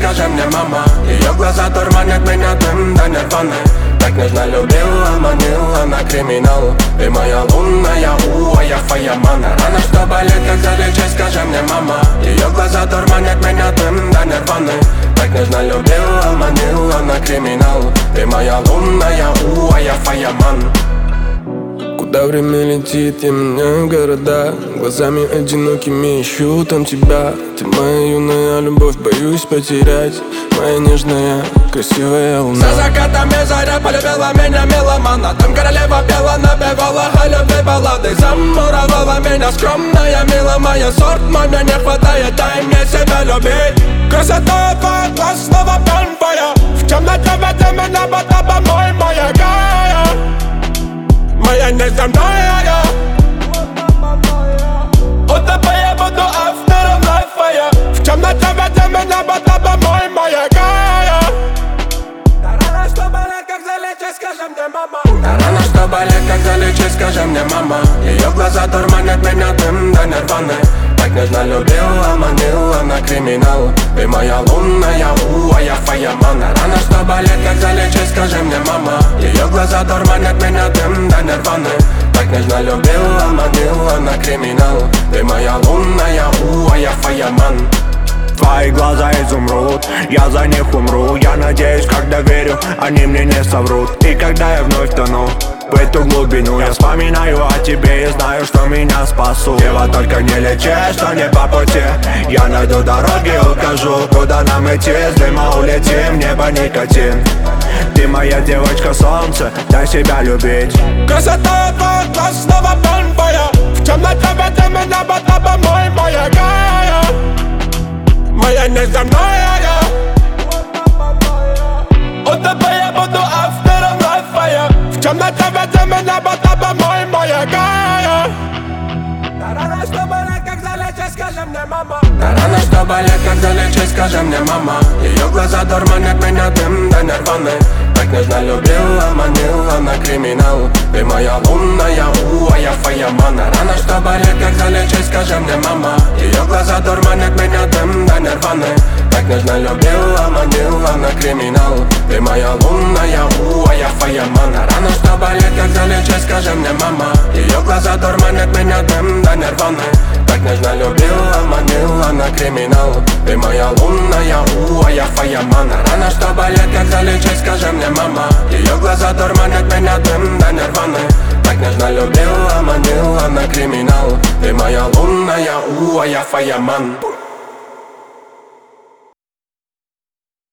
скажи мне, мама. Ее глаза дурманят меня, дым до нирваны. Так нежно любила, манила на криминал. Ты моя лунная, а я фаяман. Рана, что болит, как залечить, скажи мне, мама. Ее глаза дурманят меня, дым до нирваны. Так нежно любила, манила на криминал. Ты моя лунная, а я фаяман. Куда время летит, я меняю города. Глазами одинокими ищу там тебя. Ты моя юная любовь, боюсь потерять. Моя нежная, красивая луна. За закатами заря полюбила меня меломана. Там королева пела, напевала о любви баллады. Замуровала меня скромная, мила моя. Сорт мой, мне не хватает, дай мне себя любить. Красота твоих глаз снова пьяная. В темноте веди меня, вода помой, моя гая. Моя неземная. У тебя я буду автором лайфа. В темноте веди меня, вода помой, моя гая. Рана, что болит, как залечить, скажи мне, мама. Рана, что болит, как залечить, скажи мне, мама. Ее глаза дурманят меня, дым до нирваны. Так нежно любила, манила на криминал. Ты моя лунная, а я фаяман. Рана, что болит, как залечить, скажи мне, мама. Ее глаза дурманят меня, дым до нирваны. Так нежно любила, манила на криминал. Ты моя лунная, а я фаяман. Твои глаза изумруд, я за них умру. Я надеюсь, когда верю, они мне не соврут. И когда я вновь тону в эту глубину, я вспоминаю о тебе и знаю, что меня спасут. Его только не лечи, что не по пути. Я найду дороги, укажу, куда нам идти. С дыма улетим, небо никотин. Ты моя девочка солнце, дай себя любить. Красота твоих глаз снова пьяная. В темноте веди меня, вода помой, моя гая. Моя неземная. У тебя я буду автором лайфа. В темноте веди меня, вода помой, моя гая. Рана, что болит, как залечить, скажи мне, мама. Рана, что болит, как залечить, скажи мне, мама. Ее глаза дурманят меня, дым до нирваны. Так нежно любила, манила на криминал. Ты моя лунная, а я фаяман. Рана, что болит, как залечить, скажи мне, мама. Ее глаза дурманят меня, дым до нирваны. Так нежно любила, манила на криминал. Ты моя лунная, а я фаяман. Рана, что болит, как залечить, скажи мне, мама. Ее глаза дурманят меня, дым до нирваны. Так нежно любила, манила на криминал. Ты моя лунная, а я фаяман. Рана, что болит, как залечить, скажи мне, мама. Ее глаза дурманят меня, дым до нирваны. Так нежно любила, манила на криминал. Ты моя лунная, а я фаяман.